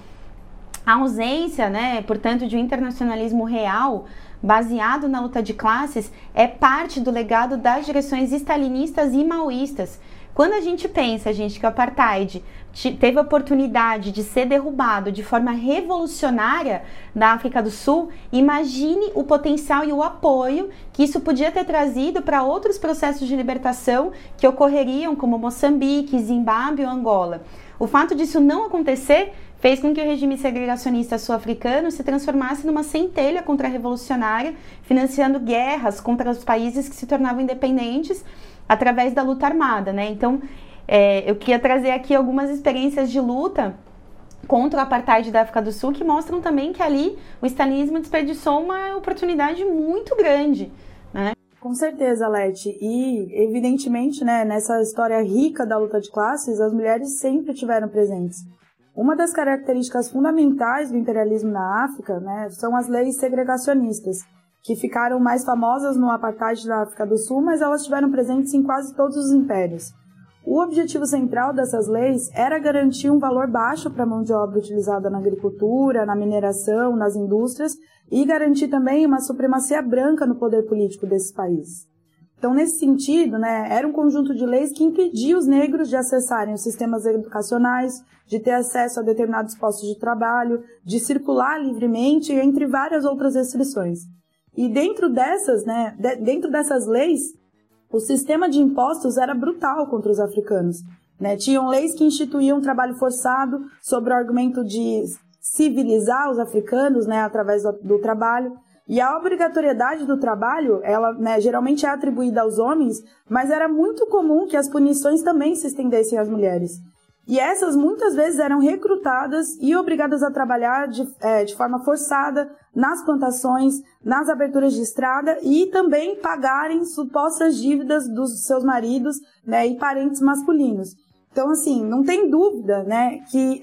A ausência, né, portanto, de um internacionalismo real baseado na luta de classes é parte do legado das direções stalinistas e maoístas. Quando a gente pensa, gente, que o apartheid teve a oportunidade de ser derrubado de forma revolucionária na África do Sul, imagine o potencial e o apoio que isso podia ter trazido para outros processos de libertação que ocorreriam, como Moçambique, Zimbábue ou Angola. O fato disso não acontecer fez com que o regime segregacionista sul-africano se transformasse numa centelha contra-revolucionária, financiando guerras contra os países que se tornavam independentes através da luta armada, né? Então, eu queria trazer aqui algumas experiências de luta contra o apartheid da África do Sul que mostram também que ali o stalinismo desperdiçou uma oportunidade muito grande, né? Com certeza, Leti. E, evidentemente, né, nessa história rica da luta de classes, as mulheres sempre tiveram presentes. Uma das características fundamentais do imperialismo na África, né, são as leis segregacionistas, que ficaram mais famosas no apartheid da África do Sul, mas elas estiveram presentes em quase todos os impérios. O objetivo central dessas leis era garantir um valor baixo para a mão de obra utilizada na agricultura, na mineração, nas indústrias, e garantir também uma supremacia branca no poder político desses países. Então, nesse sentido, né, era um conjunto de leis que impedia os negros de acessarem os sistemas educacionais, de ter acesso a determinados postos de trabalho, de circular livremente, entre várias outras restrições. E dentro dessas leis, o sistema de impostos era brutal contra os africanos, né? Tinham leis que instituíam trabalho forçado sob o argumento de civilizar os africanos, né, através do trabalho. E a obrigatoriedade do trabalho, ela, né, geralmente é atribuída aos homens, mas era muito comum que as punições também se estendessem às mulheres. E essas muitas vezes eram recrutadas e obrigadas a trabalhar de forma forçada nas plantações, nas aberturas de estrada e também pagarem supostas dívidas dos seus maridos, né, e parentes masculinos. Então, assim, não tem dúvida, né, que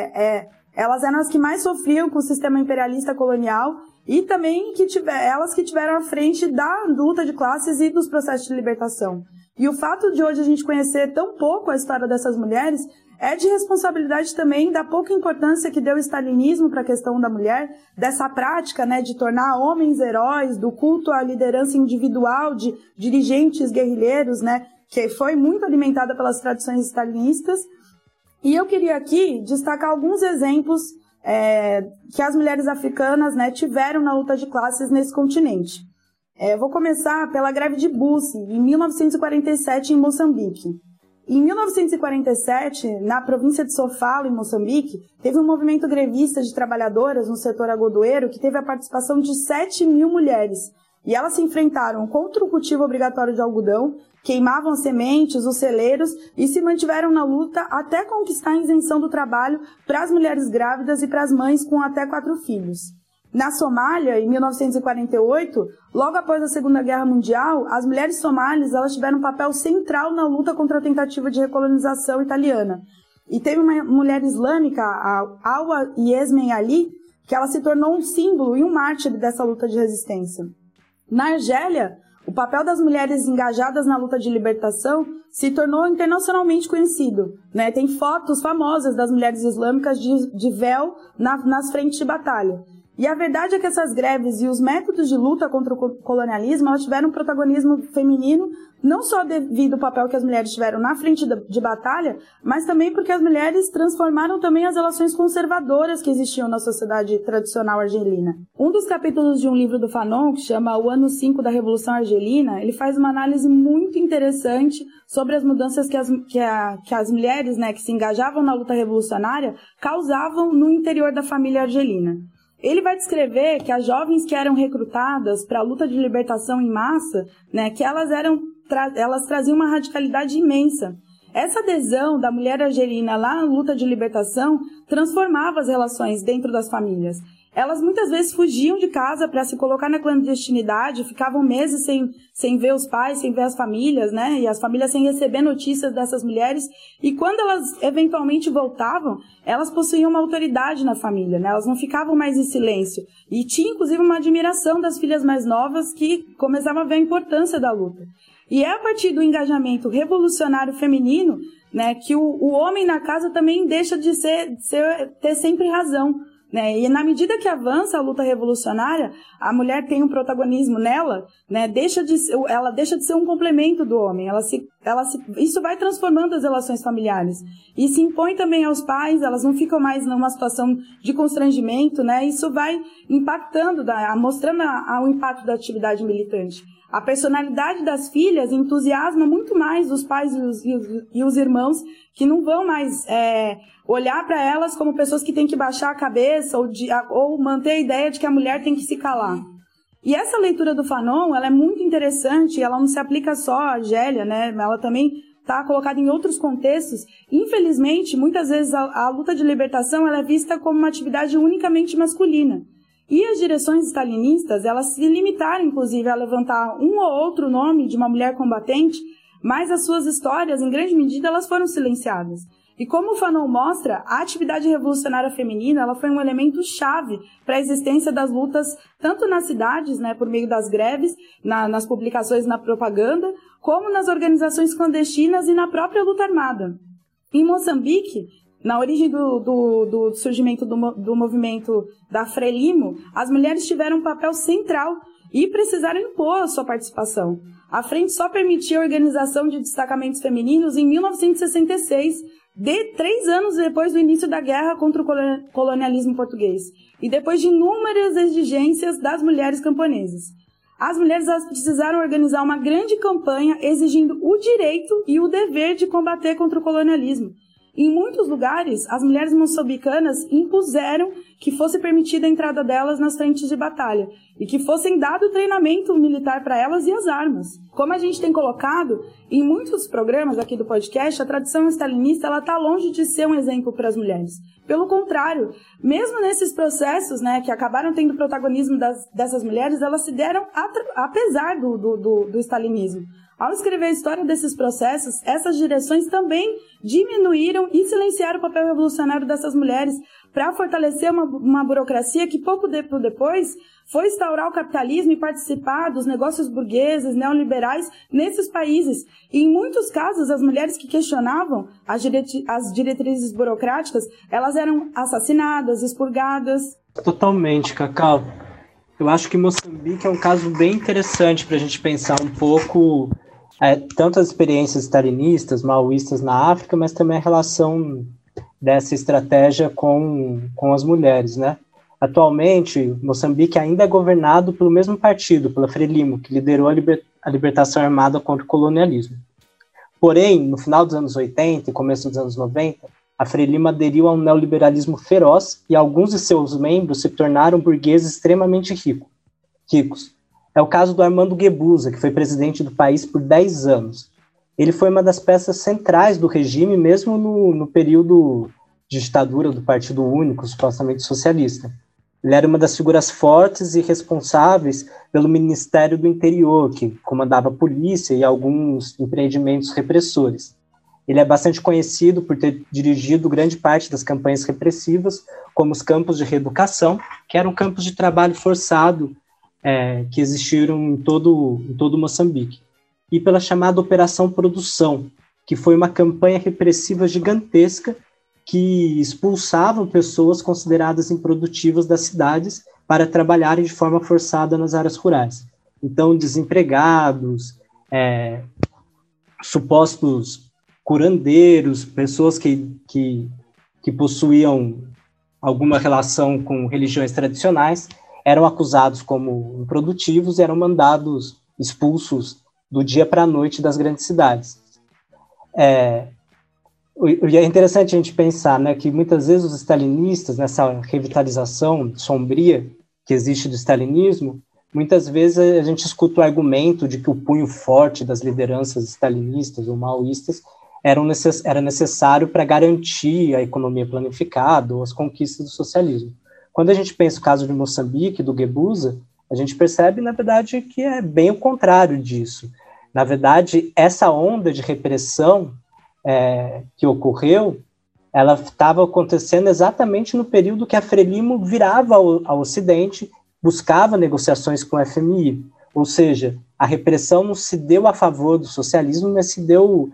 elas eram as que mais sofriam com o sistema imperialista colonial e também elas que tiveram à frente da luta de classes e dos processos de libertação. E o fato de hoje a gente conhecer tão pouco a história dessas mulheres é de responsabilidade também da pouca importância que deu o stalinismo para a questão da mulher, dessa prática, né, de tornar homens heróis, do culto à liderança individual de dirigentes guerrilheiros, né, que foi muito alimentada pelas tradições stalinistas. E eu queria aqui destacar alguns exemplos que as mulheres africanas, né, tiveram na luta de classes nesse continente. Vou começar pela greve de Busse, em 1947, em Moçambique. Em 1947, na província de Sofala, em Moçambique, teve um movimento grevista de trabalhadoras no setor agodoeiro que teve a participação de 7.000 mulheres. E elas se enfrentaram contra o cultivo obrigatório de algodão, queimavam as sementes, os celeiros e se mantiveram na luta até conquistar a isenção do trabalho para as mulheres grávidas e para as mães com até 4 filhos. Na Somália, em 1948, logo após a Segunda Guerra Mundial, as mulheres somalis elas tiveram um papel central na luta contra a tentativa de recolonização italiana. E teve uma mulher islâmica, a Alwa Yasmin Ali, que ela se tornou um símbolo e um mártir dessa luta de resistência. Na Argélia, o papel das mulheres engajadas na luta de libertação se tornou internacionalmente conhecido, né? Tem fotos famosas das mulheres islâmicas de véu nas frentes de batalha. E a verdade é que essas greves e os métodos de luta contra o colonialismo, elas tiveram um protagonismo feminino, não só devido ao papel que as mulheres tiveram na frente de batalha, mas também porque as mulheres transformaram também as relações conservadoras que existiam na sociedade tradicional argelina. Um dos capítulos de um livro do Fanon, que chama O Ano 5 da Revolução Argelina, ele faz uma análise muito interessante sobre as mudanças que as mulheres, né, que se engajavam na luta revolucionária causavam no interior da família argelina. Ele vai descrever que as jovens que eram recrutadas para a luta de libertação em massa, né, que elas traziam uma radicalidade imensa. Essa adesão da mulher argelina lá na luta de libertação transformava as relações dentro das famílias. Elas muitas vezes fugiam de casa para se colocar na clandestinidade, ficavam meses sem ver os pais, sem ver as famílias, né? E as famílias sem receber notícias dessas mulheres. E quando elas eventualmente voltavam, elas possuíam uma autoridade na família, né? Elas não ficavam mais em silêncio. E tinha, inclusive, uma admiração das filhas mais novas que começavam a ver a importância da luta. E é a partir do engajamento revolucionário feminino, né, que o homem na casa também deixa de ter sempre razão. Né? E na medida que avança a luta revolucionária, a mulher tem um protagonismo nela, né? Ela deixa de ser um complemento do homem. Isso vai transformando as relações familiares. E se impõe também aos pais, elas não ficam mais numa situação de constrangimento, né? Isso vai impactando, mostrando o impacto da atividade militante. A personalidade das filhas entusiasma muito mais os pais e os irmãos, que não vão mais olhar para elas como pessoas que têm que baixar a cabeça ou manter a ideia de que a mulher tem que se calar. E essa leitura do Fanon, ela é muito interessante, ela não se aplica só à Argélia, né? Ela também está colocada em outros contextos. Infelizmente, muitas vezes a luta de libertação ela é vista como uma atividade unicamente masculina. E as direções stalinistas, elas se limitaram, inclusive, a levantar um ou outro nome de uma mulher combatente, mas as suas histórias, em grande medida, elas foram silenciadas. E como o Fanon mostra, a atividade revolucionária feminina ela foi um elemento chave para a existência das lutas, tanto nas cidades, né, por meio das greves, nas publicações, na propaganda, como nas organizações clandestinas e na própria luta armada. Em Moçambique, na origem do surgimento do movimento da Frelimo, as mulheres tiveram um papel central e precisaram impor a sua participação. A frente só permitia a organização de destacamentos femininos em 1966, 3 anos depois do início da guerra contra o colonialismo português, e depois de inúmeras exigências das mulheres camponesas. As mulheres precisaram organizar uma grande campanha exigindo o direito e o dever de combater contra o colonialismo. Em muitos lugares, as mulheres moçambicanas impuseram que fosse permitida a entrada delas nas frentes de batalha e que fossem dado treinamento militar para elas e as armas. Como a gente tem colocado, em muitos programas aqui do podcast, a tradição stalinista está longe de ser um exemplo para as mulheres. Pelo contrário, mesmo nesses processos, né, que acabaram tendo protagonismo dessas mulheres, elas se deram apesar do stalinismo. Ao escrever a história desses processos, essas direções também diminuíram e silenciaram o papel revolucionário dessas mulheres para fortalecer uma burocracia que pouco tempo depois foi instaurar o capitalismo e participar dos negócios burgueses, neoliberais nesses países. E em muitos casos, as mulheres que questionavam as diretrizes burocráticas, elas eram assassinadas, expurgadas. Totalmente, Cacau. Eu acho que Moçambique é um caso bem interessante para a gente pensar um pouco tanto as experiências stalinistas, maoístas na África, mas também a relação dessa estratégia com as mulheres, né? Atualmente, Moçambique ainda é governado pelo mesmo partido, pela Frelimo, que liderou a libertação armada contra o colonialismo. Porém, no final dos anos 80 e começo dos anos 90, a Frelimo aderiu a um neoliberalismo feroz e alguns de seus membros se tornaram burgueses extremamente ricos. É o caso do Armando Guebuza, que foi presidente do país por 10 anos. Ele foi uma das peças centrais do regime, mesmo no período de ditadura do Partido Único, supostamente socialista. Ele era uma das figuras fortes e responsáveis pelo Ministério do Interior, que comandava a polícia e alguns empreendimentos repressores. Ele é bastante conhecido por ter dirigido grande parte das campanhas repressivas, como os campos de reeducação, que eram campos de trabalho forçado que existiram em todo Moçambique, e pela chamada Operação Produção, que foi uma campanha repressiva gigantesca que expulsavam pessoas consideradas improdutivas das cidades para trabalharem de forma forçada nas áreas rurais. Então, desempregados, supostos curandeiros, pessoas que possuíam alguma relação com religiões tradicionais, eram acusados como improdutivos e eram mandados expulsos do dia para a noite das grandes cidades. E é interessante a gente pensar, né, que muitas vezes os stalinistas, nessa revitalização sombria que existe do stalinismo, muitas vezes a gente escuta o argumento de que o punho forte das lideranças stalinistas ou maoístas era necessário para garantir a economia planificada ou as conquistas do socialismo. Quando a gente pensa o caso de Moçambique, do Guebuza, a gente percebe, na verdade, que é bem o contrário disso. Na verdade, essa onda de repressão que ocorreu, ela estava acontecendo exatamente no período que a Frelimo virava ao Ocidente, buscava negociações com o FMI. Ou seja, a repressão não se deu a favor do socialismo, mas se deu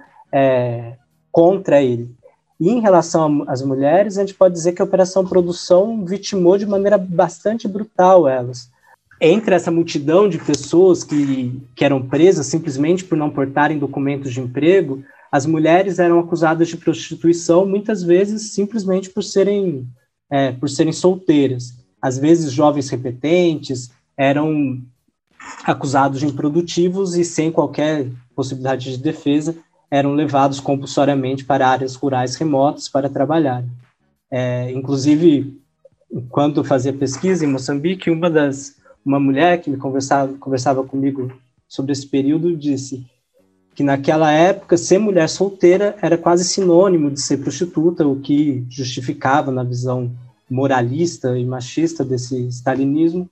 contra ele. E em relação às mulheres, a gente pode dizer que a Operação Produção vitimou de maneira bastante brutal elas. Entre essa multidão de pessoas que eram presas simplesmente por não portarem documentos de emprego, as mulheres eram acusadas de prostituição, muitas vezes simplesmente por serem solteiras. Às vezes, jovens repetentes eram acusados de improdutivos e, sem qualquer possibilidade de defesa, eram levados compulsoriamente para áreas rurais remotas para trabalhar. Inclusive, quando eu fazia pesquisa em Moçambique, uma mulher que conversava comigo sobre esse período disse que naquela época ser mulher solteira era quase sinônimo de ser prostituta, o que justificava, na visão moralista e machista desse stalinismo,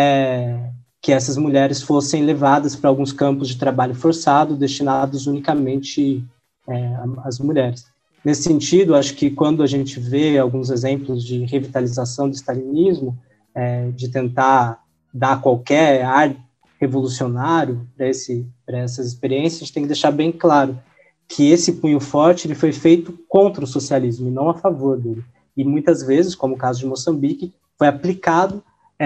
que essas mulheres fossem levadas para alguns campos de trabalho forçado destinados unicamente às mulheres. Nesse sentido, acho que quando a gente vê alguns exemplos de revitalização do stalinismo, de tentar dar qualquer ar revolucionário para essas experiências, a gente tem que deixar bem claro que esse punho forte ele foi feito contra o socialismo e não a favor dele. E muitas vezes, como o caso de Moçambique, foi aplicado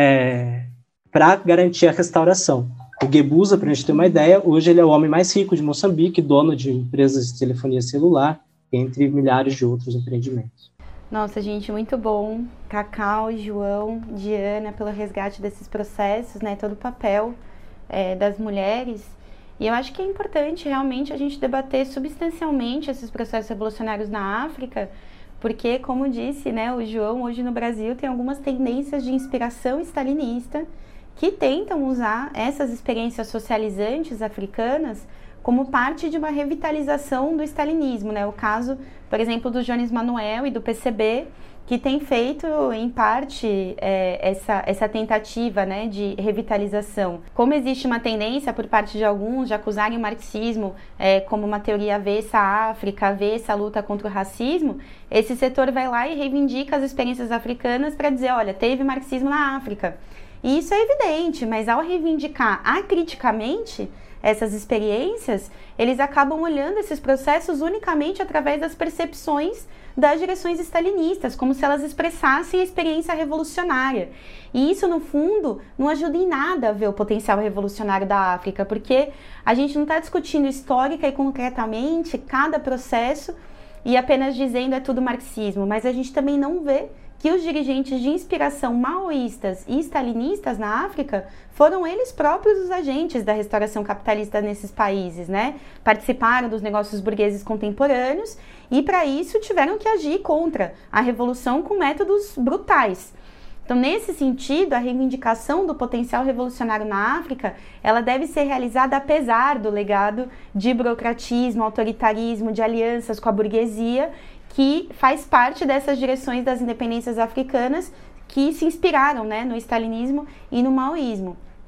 para garantir a restauração. O Guebuza, para a gente ter uma ideia, hoje ele é o homem mais rico de Moçambique, dono de empresas de telefonia celular, entre milhares de outros empreendimentos. Nossa, gente, muito bom. Cacau, João, Diana, pelo resgate desses processos, né, todo o papel das mulheres. E eu acho que é importante realmente a gente debater substancialmente esses processos revolucionários na África, porque, como disse, né, o João, hoje no Brasil tem algumas tendências de inspiração stalinista que tentam usar essas experiências socializantes africanas como parte de uma revitalização do stalinismo, né? O caso, por exemplo, do Jones Manuel e do PCB, que tem feito, em parte, essa tentativa, né, de revitalização. Como existe uma tendência por parte de alguns de acusarem o marxismo como uma teoria avessa à África, avessa à luta contra o racismo, esse setor vai lá e reivindica as experiências africanas para dizer, olha, teve marxismo na África. E isso é evidente, mas ao reivindicar acriticamente essas experiências, eles acabam olhando esses processos unicamente através das percepções das direções stalinistas, como se elas expressassem a experiência revolucionária. E isso, no fundo, não ajuda em nada a ver o potencial revolucionário da África, porque a gente não está discutindo histórica e concretamente cada processo e apenas dizendo é tudo marxismo, mas a gente também não vê que os dirigentes de inspiração maoístas e stalinistas na África foram eles próprios os agentes da restauração capitalista nesses países, né? Participaram dos negócios burgueses contemporâneos e, para isso, tiveram que agir contra a revolução com métodos brutais. Então, nesse sentido, a reivindicação do potencial revolucionário na África, ela deve ser realizada apesar do legado de burocratismo, autoritarismo, de alianças com a burguesia, que faz parte dessas direções das independências africanas que se inspiraram, né, no stalinismo e no maoísmo.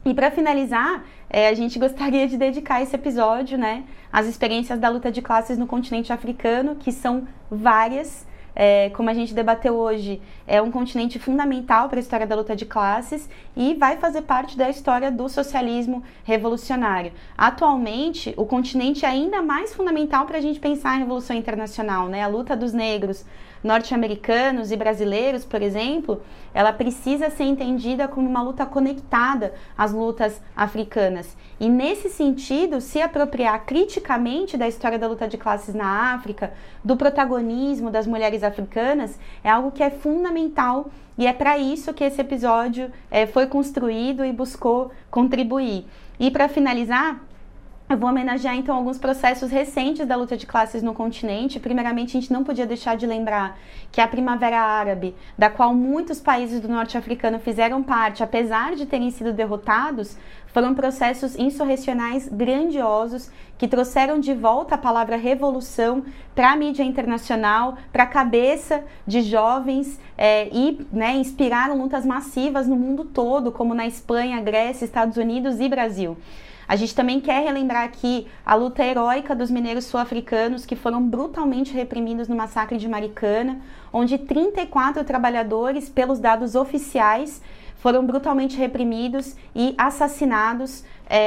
E para finalizar, a gente gostaria de dedicar esse episódio, né, às experiências da luta de classes no continente africano, que são várias. Como a gente debateu hoje, é um continente fundamental para a história da luta de classes e vai fazer parte da história do socialismo revolucionário. Atualmente, o continente é ainda mais fundamental para a gente pensar a Revolução Internacional, né? A luta dos negros norte-americanos e brasileiros, por exemplo, ela precisa ser entendida como uma luta conectada às lutas africanas. E nesse sentido, se apropriar criticamente da história da luta de classes na África, do protagonismo das mulheres africanas, é algo que é fundamental e é para isso que esse episódio foi construído e buscou contribuir. E para finalizar, eu vou homenagear então alguns processos recentes da luta de classes no continente. Primeiramente, a gente não podia deixar de lembrar que a Primavera Árabe, da qual muitos países do norte africano fizeram parte, apesar de terem sido derrotados, foram processos insurrecionais grandiosos que trouxeram de volta a palavra revolução para a mídia internacional, para a cabeça de jovens e inspiraram lutas massivas no mundo todo, como na Espanha, Grécia, Estados Unidos e Brasil. A gente também quer relembrar aqui a luta heróica dos mineiros sul-africanos que foram brutalmente reprimidos no massacre de Maricana, onde 34 trabalhadores, pelos dados oficiais, foram brutalmente reprimidos e assassinados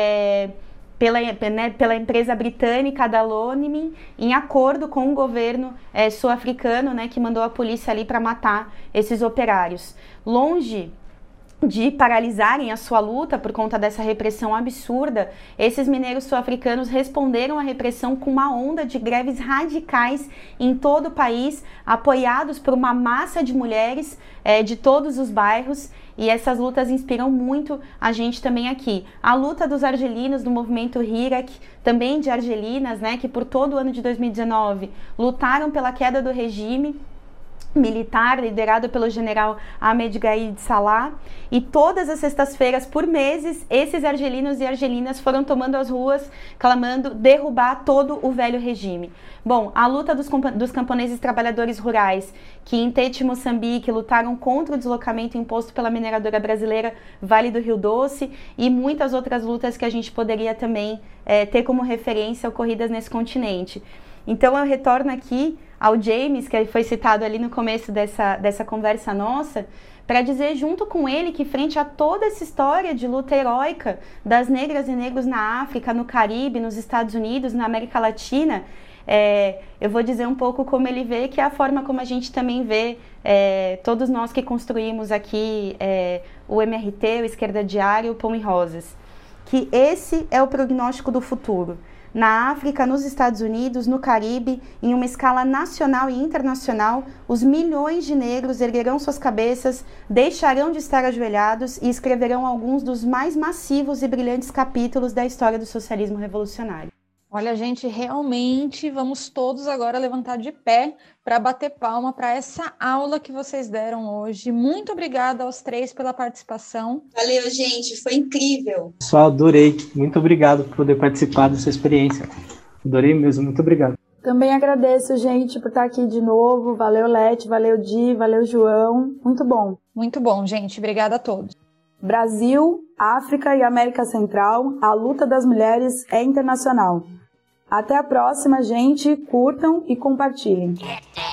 pela empresa britânica da Lonmin, em acordo com o governo sul-africano, né, que mandou a polícia ali para matar esses operários. Longe de paralisarem a sua luta por conta dessa repressão absurda, esses mineiros sul-africanos responderam à repressão com uma onda de greves radicais em todo o país, apoiados por uma massa de mulheres de todos os bairros, e essas lutas inspiram muito a gente também aqui. A luta dos argelinos do movimento Hirak, também de argelinas, né, que por todo o ano de 2019 lutaram pela queda do regime militar liderado pelo general Ahmed Gaid Salah, e todas as sextas-feiras por meses esses argelinos e argelinas foram tomando as ruas clamando derrubar todo o velho regime. Bom, a luta dos camponeses trabalhadores rurais que em Tete, Moçambique, lutaram contra o deslocamento imposto pela mineradora brasileira Vale do Rio Doce, e muitas outras lutas que a gente poderia também ter como referência ocorridas nesse continente. Então eu retorno aqui ao James, que foi citado ali no começo dessa conversa nossa, para dizer junto com ele que frente a toda essa história de luta heróica das negras e negros na África, no Caribe, nos Estados Unidos, na América Latina, eu vou dizer um pouco como ele vê, que é a forma como a gente também vê todos nós que construímos aqui o MRT, o Esquerda Diária, o Pão e Rosas, que esse é o prognóstico do futuro. Na África, nos Estados Unidos, no Caribe, em uma escala nacional e internacional, os milhões de negros erguerão suas cabeças, deixarão de estar ajoelhados e escreverão alguns dos mais massivos e brilhantes capítulos da história do socialismo revolucionário. Olha, gente, realmente vamos todos agora levantar de pé para bater palma para essa aula que vocês deram hoje. Muito obrigada aos três pela participação. Valeu, gente, foi incrível. Pessoal, adorei. Muito obrigado por poder participar dessa experiência. Adorei mesmo, muito obrigado. Também agradeço, gente, por estar aqui de novo. Valeu, Lete, valeu, Di, valeu, João. Muito bom. Muito bom, gente. Obrigada a todos. Brasil, África e América Central, a luta das mulheres é internacional. Até a próxima, gente. Curtam e compartilhem.